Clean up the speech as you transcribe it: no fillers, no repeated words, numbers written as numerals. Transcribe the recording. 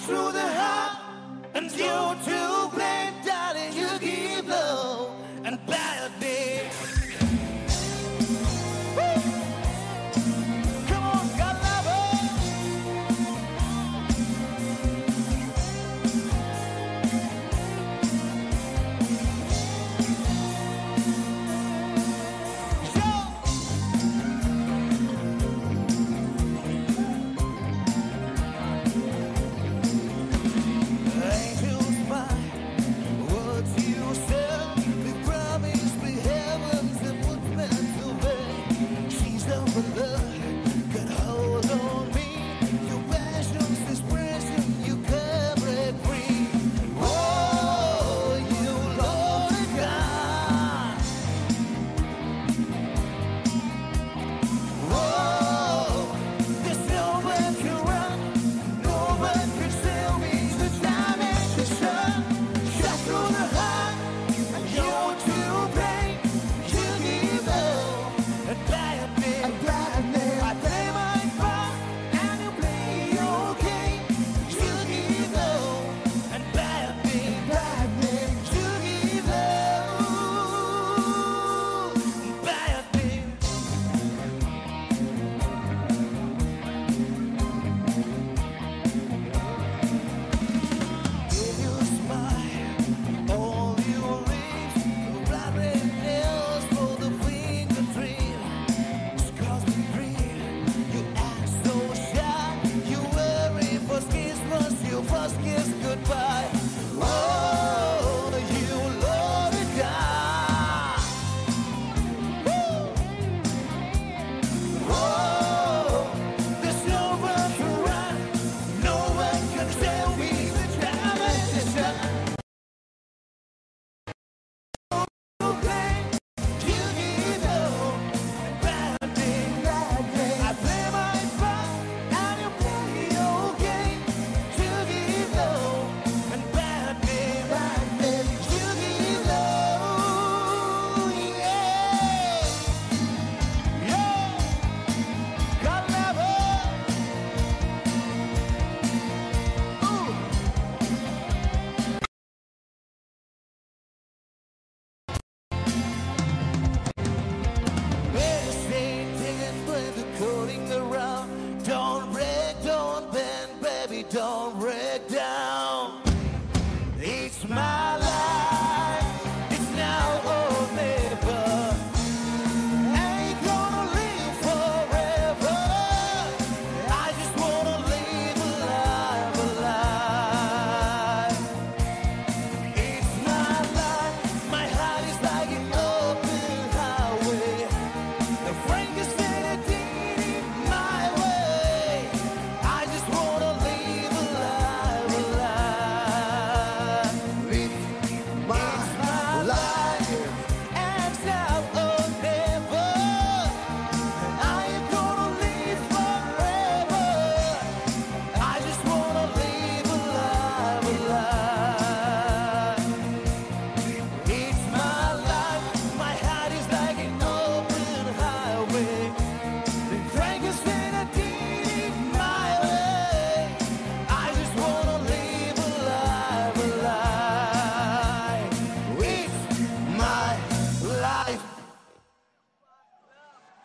through the heart, and you to blame, darling, you give love and bad day. Come on, God lover. First kiss goodbye. Oh, you Lord God. Oh, there's nowhere to run. No one can tell me the time is done. You give up and bad day. I play my part and you play your game. Don't break, don't bend, baby, don't break down. It's my